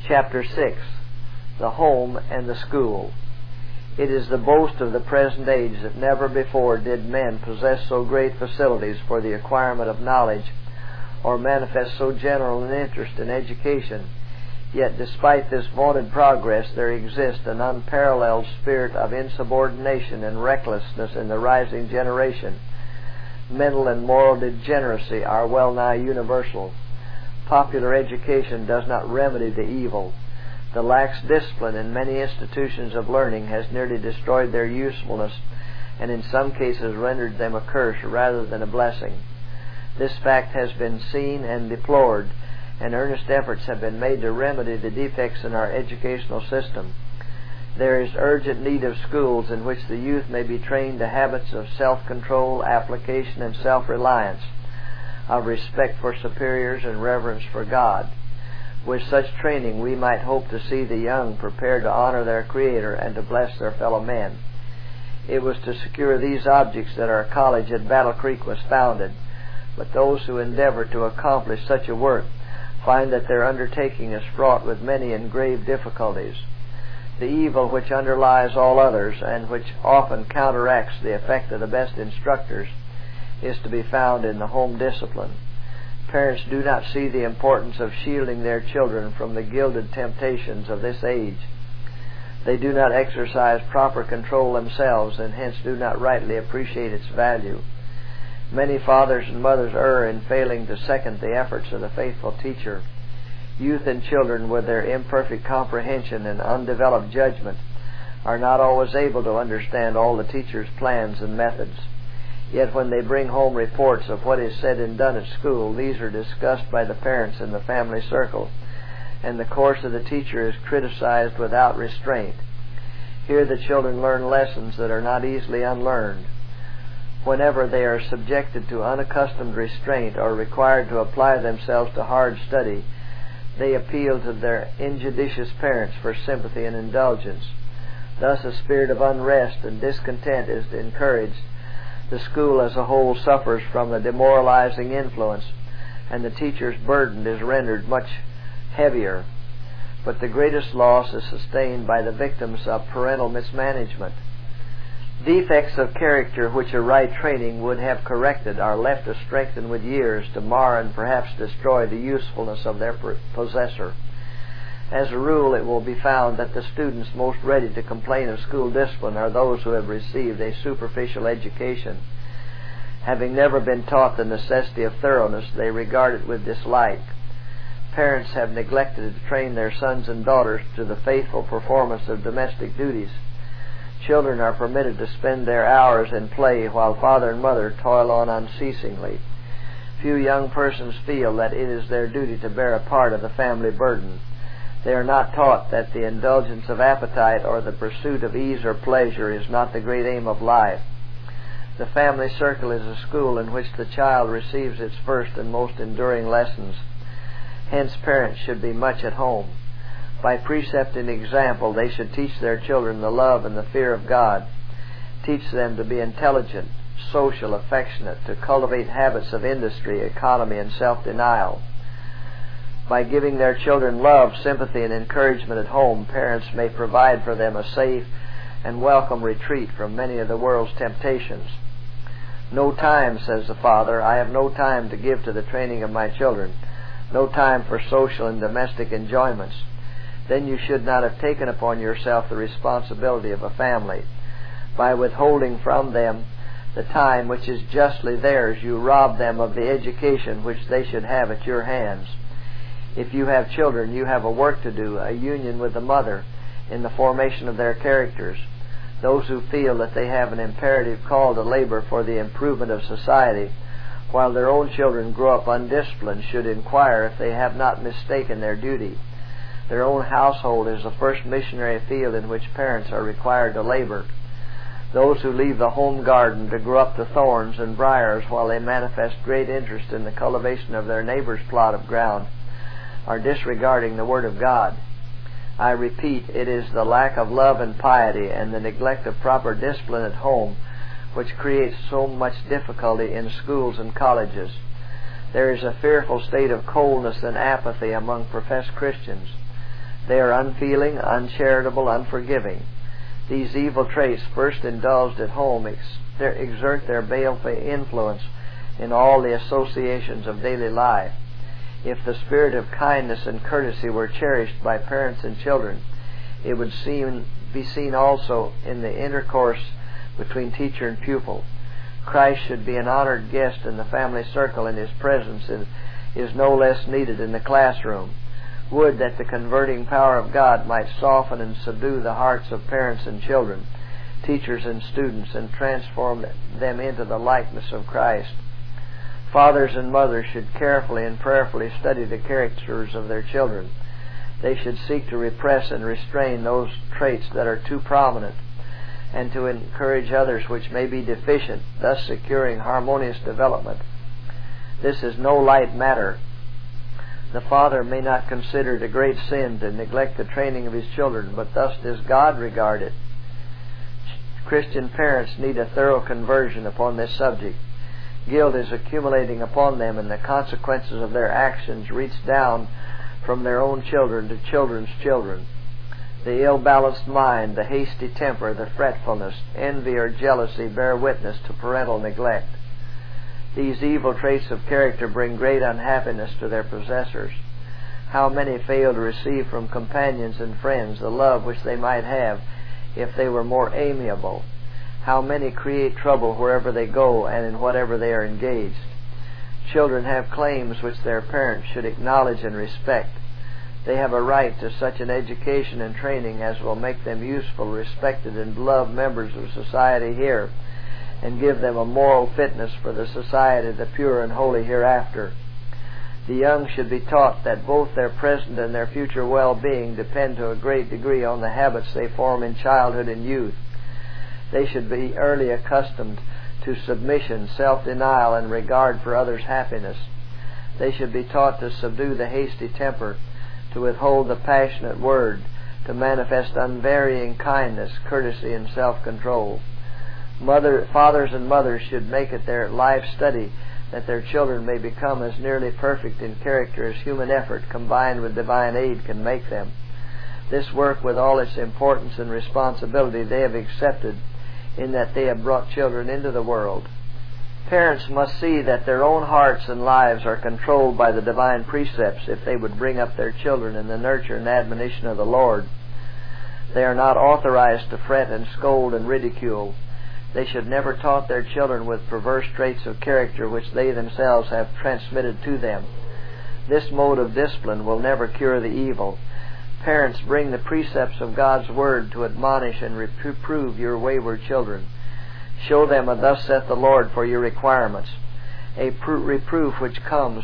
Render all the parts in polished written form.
Chapter 6. The Home and the School. It is the boast of the present age that never before did men possess so great facilities for the acquirement of knowledge, or manifest so general an interest in education. Yet despite this vaunted progress, there exists an unparalleled spirit of insubordination and recklessness in the rising generation. Mental and moral degeneracy are well nigh universal. Popular education does not remedy the evil. The lax discipline in many institutions of learning has nearly destroyed their usefulness, and in some cases rendered them a curse rather than a blessing. This fact has been seen and deplored, and earnest efforts have been made to remedy the defects in our educational system. There is urgent need of schools in which the youth may be trained to habits of self-control, application, and self-reliance, of respect for superiors and reverence for God. With such training, we might hope to see the young prepared to honor their Creator and to bless their fellow men. It was to secure these objects that our college at Battle Creek was founded, but those who endeavor to accomplish such a work find that their undertaking is fraught with many and grave difficulties. The evil which underlies all others, and which often counteracts the effect of the best instructors, is to be found in the home discipline. Parents do not see the importance of shielding their children from the gilded temptations of this age. They do not exercise proper control themselves, and hence do not rightly appreciate its value. Many fathers and mothers err in failing to second the efforts of the faithful teacher. Youth and children, with their imperfect comprehension and undeveloped judgment, are not always able to understand all the teacher's plans and methods. Yet when they bring home reports of what is said and done at school, these are discussed by the parents in the family circle, and the course of the teacher is criticized without restraint. Here the children learn lessons that are not easily unlearned. Whenever they are subjected to unaccustomed restraint or required to apply themselves to hard study, they appeal to their injudicious parents for sympathy and indulgence. Thus a spirit of unrest and discontent is encouraged. The school as a whole suffers from the demoralizing influence, and the teacher's burden is rendered much heavier. But the greatest loss is sustained by the victims of parental mismanagement. Defects of character which a right training would have corrected are left to strengthen with years, to mar and perhaps destroy the usefulness of their possessor. As a rule, it will be found that the students most ready to complain of school discipline are those who have received a superficial education. Having never been taught the necessity of thoroughness, they regard it with dislike. Parents have neglected to train their sons and daughters to the faithful performance of domestic duties. Children are permitted to spend their hours in play while father and mother toil on unceasingly. Few young persons feel that it is their duty to bear a part of the family burden. They are not taught that the indulgence of appetite or the pursuit of ease or pleasure is not the great aim of life. The family circle is a school in which the child receives its first and most enduring lessons. Hence parents should be much at home. By precept and example, they should teach their children the love and the fear of God, teach them to be intelligent, social, affectionate, to cultivate habits of industry, economy, and self-denial. By giving their children love, sympathy, and encouragement at home, parents may provide for them a safe and welcome retreat from many of the world's temptations. "No time," says the father, "I have no time to give to the training of my children, no time for social and domestic enjoyments." Then you should not have taken upon yourself the responsibility of a family. By withholding from them the time which is justly theirs, you rob them of the education which they should have at your hands. If you have children, you have a work to do, a union with the mother, in the formation of their characters. Those who feel that they have an imperative call to labor for the improvement of society, while their own children grow up undisciplined, should inquire if they have not mistaken their duty. Their own household is the first missionary field in which parents are required to labor. Those who leave the home garden to grow up the thorns and briars while they manifest great interest in the cultivation of their neighbor's plot of ground are disregarding the Word of God. I repeat, it is the lack of love and piety and the neglect of proper discipline at home which creates so much difficulty in schools and colleges. There is a fearful state of coldness and apathy among professed Christians. They are unfeeling, uncharitable, unforgiving. These evil traits, first indulged at home, exert their baleful influence in all the associations of daily life. If the spirit of kindness and courtesy were cherished by parents and children, it would be seen also in the intercourse between teacher and pupil. Christ should be an honored guest in the family circle, and His presence is no less needed in the classroom. Would that the converting power of God might soften and subdue the hearts of parents and children, teachers and students, and transform them into the likeness of Christ. Fathers and mothers should carefully and prayerfully study the characters of their children. They should seek to repress and restrain those traits that are too prominent, and to encourage others which may be deficient, thus securing harmonious development. This is no light matter. The father may not consider it a great sin to neglect the training of his children, but thus does God regard it. Christian parents need a thorough conversion upon this subject. Guilt is accumulating upon them, and the consequences of their actions reach down from their own children to children's children. The ill-balanced mind, the hasty temper, the fretfulness, envy, or jealousy bear witness to parental neglect. These evil traits of character bring great unhappiness to their possessors. How many fail to receive from companions and friends the love which they might have if they were more amiable? How many create trouble wherever they go and in whatever they are engaged? Children have claims which their parents should acknowledge and respect. They have a right to such an education and training as will make them useful, respected, and beloved members of society here, and give them a moral fitness for the society of the pure and holy hereafter. The young should be taught that both their present and their future well-being depend to a great degree on the habits they form in childhood and youth. They should be early accustomed to submission, self-denial, and regard for others' happiness. They should be taught to subdue the hasty temper, to withhold the passionate word, to manifest unvarying kindness, courtesy, and self-control. Fathers and mothers should make it their life study that their children may become as nearly perfect in character as human effort combined with divine aid can make them. This work, with all its importance and responsibility, they have accepted, in that they have brought children into the world. Parents must see that their own hearts and lives are controlled by the divine precepts if they would bring up their children in the nurture and admonition of the Lord. They are not authorized to fret and scold and ridicule. They should never taunt their children with perverse traits of character which they themselves have transmitted to them. This mode of discipline will never cure the evil. Parents, bring the precepts of God's Word to admonish and reprove your wayward children. Show them a thus saith the Lord for your requirements, a reproof which comes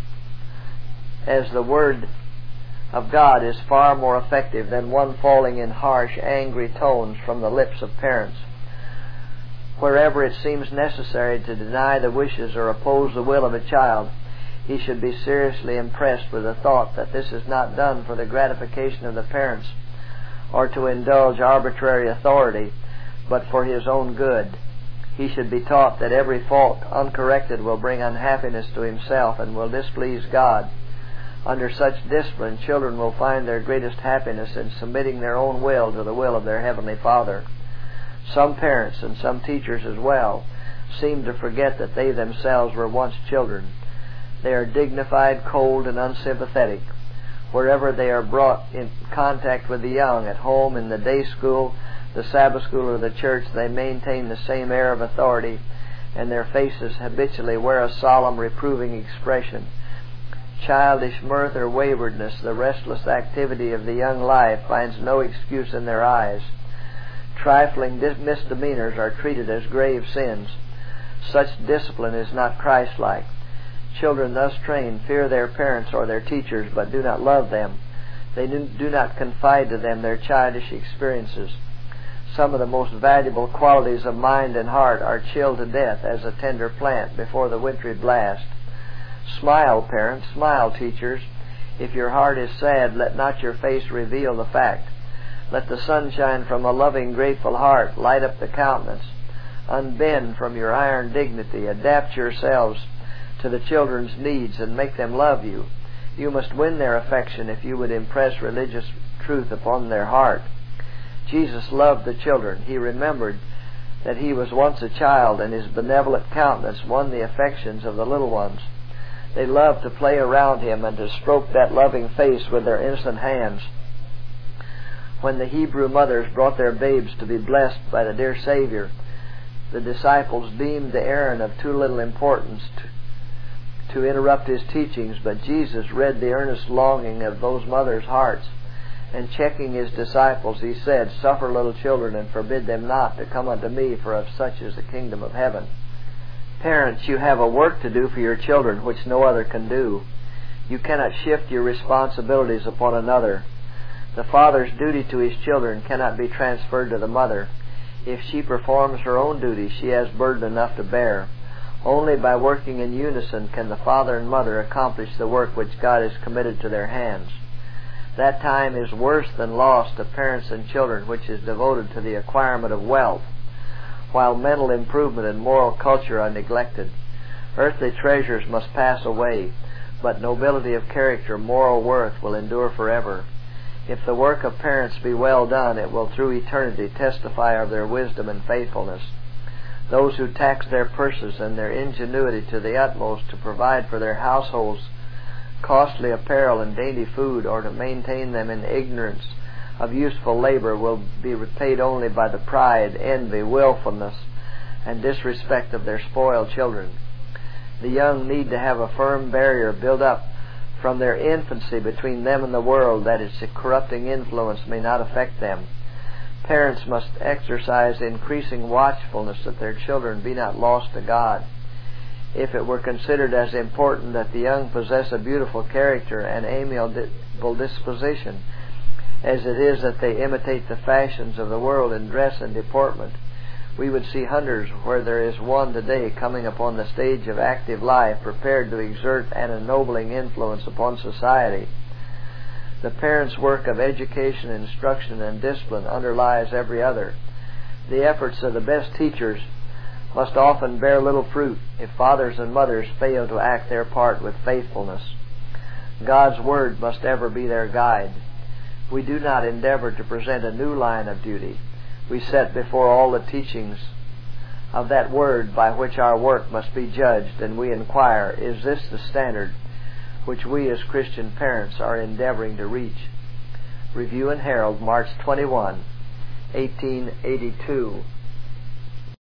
as the Word of God is far more effective than one falling in harsh, angry tones from the lips of parents. Wherever it seems necessary to deny the wishes or oppose the will of a child, he should be seriously impressed with the thought that this is not done for the gratification of the parents or to indulge arbitrary authority, but for his own good. He should be taught that every fault uncorrected will bring unhappiness to himself and will displease God. Under such discipline, children will find their greatest happiness in submitting their own will to the will of their Heavenly Father. Some parents, and some teachers as well, seem to forget that they themselves were once children. They are dignified, cold, and unsympathetic. Wherever they are brought in contact with the young, at home, in the day school, the Sabbath school, or the church, they maintain the same air of authority, and their faces habitually wear a solemn, reproving expression. Childish mirth or waywardness, the restless activity of the young life, finds no excuse in their eyes. Trifling misdemeanors are treated as grave sins. Such discipline is not Christ-like. Children thus trained fear their parents or their teachers, but do not love them. They do not confide to them their childish experiences. Some of the most valuable qualities of mind and heart are chilled to death as a tender plant before the wintry blast. Smile, parents, smile, teachers. If your heart is sad, let not your face reveal the fact. Let the sunshine from a loving, grateful heart light up the countenance. Unbend from your iron dignity. Adapt yourselves to the children's needs and make them love you. You must win their affection if you would impress religious truth upon their heart. Jesus loved the children. He remembered that he was once a child, and his benevolent countenance won the affections of the little ones. They loved to play around him and to stroke that loving face with their innocent hands. When the Hebrew mothers brought their babes to be blessed by the dear Savior, the disciples deemed the errand of too little importance to interrupt his teachings, but Jesus read the earnest longing of those mothers' hearts, and checking his disciples, he said, "Suffer little children, and forbid them not to come unto me, for of such is the kingdom of heaven." Parents, you have a work to do for your children which no other can do. You cannot shift your responsibilities upon another. The father's duty to his children cannot be transferred to the mother. If she performs her own duty, she has burden enough to bear. Only by working in unison can the father and mother accomplish the work which God has committed to their hands. That time is worse than lost to parents and children which is devoted to the acquirement of wealth, while mental improvement and moral culture are neglected. Earthly treasures must pass away, but nobility of character, moral worth will endure forever. If the work of parents be well done, it will through eternity testify of their wisdom and faithfulness. Those who tax their purses and their ingenuity to the utmost to provide for their households costly apparel and dainty food, or to maintain them in ignorance of useful labor, will be repaid only by the pride, envy, willfulness, and disrespect of their spoiled children. The young need to have a firm barrier built up from their infancy between them and the world, that its corrupting influence may not affect them. Parents must exercise increasing watchfulness that their children be not lost to God. If it were considered as important that the young possess a beautiful character and amiable disposition as it is that they imitate the fashions of the world in dress and deportment, we would see hundreds where there is one today coming upon the stage of active life, prepared to exert an ennobling influence upon society. The parents' work of education, instruction, and discipline underlies every other. The efforts of the best teachers must often bear little fruit if fathers and mothers fail to act their part with faithfulness. God's Word must ever be their guide. We do not endeavor to present a new line of duty. We set before all the teachings of that Word by which our work must be judged, and we inquire, is this the standard which we as Christian parents are endeavoring to reach? Review and Herald, March 21, 1882.